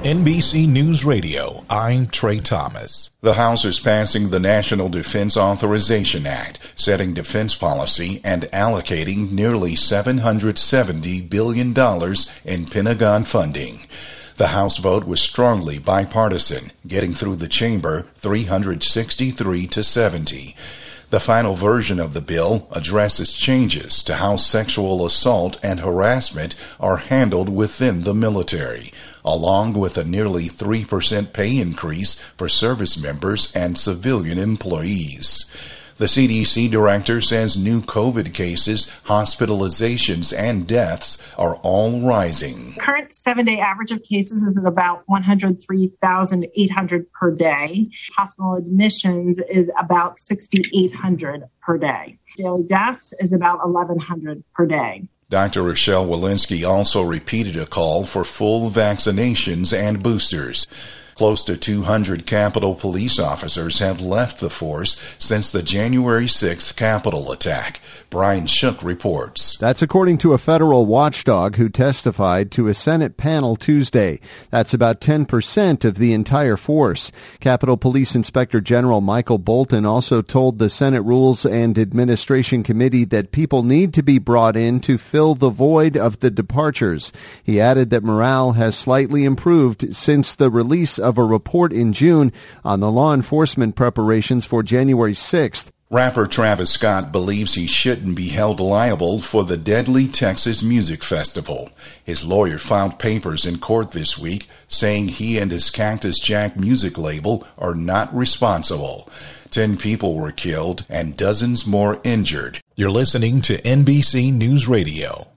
NBC News Radio, I'm Trey Thomas. The House is passing the National Defense Authorization Act, setting defense policy and allocating nearly $770 billion in Pentagon funding. The House vote was strongly bipartisan, getting through the chamber 363 to 70. The final version of the bill addresses changes to how sexual assault and harassment are handled within the military, along with a nearly 3% pay increase for service members and civilian employees. The CDC director says new COVID cases, hospitalizations, and deaths are all rising. Current 7-day average of cases is at about 103,800 per day. Hospital admissions is about 6,800 per day. Daily deaths is about 1,100 per day. Dr. Rochelle Walensky also repeated a call for full vaccinations and boosters. Close to 200 Capitol police officers have left the force since the January 6th Capitol attack. Brian Shook reports. That's according to a federal watchdog who testified to a Senate panel Tuesday. That's about 10% of the entire force. Capitol Police Inspector General Michael Bolton also told the Senate Rules and Administration Committee that people need to be brought in to fill the void of the departures. He added that morale has slightly improved since the release of a report in June on the law enforcement preparations for January 6th. Rapper Travis Scott believes he shouldn't be held liable for the deadly Texas Music Festival. His lawyer filed papers in court this week saying he and his Cactus Jack music label are not responsible. 10 people were killed and dozens more injured. You're listening to NBC News Radio.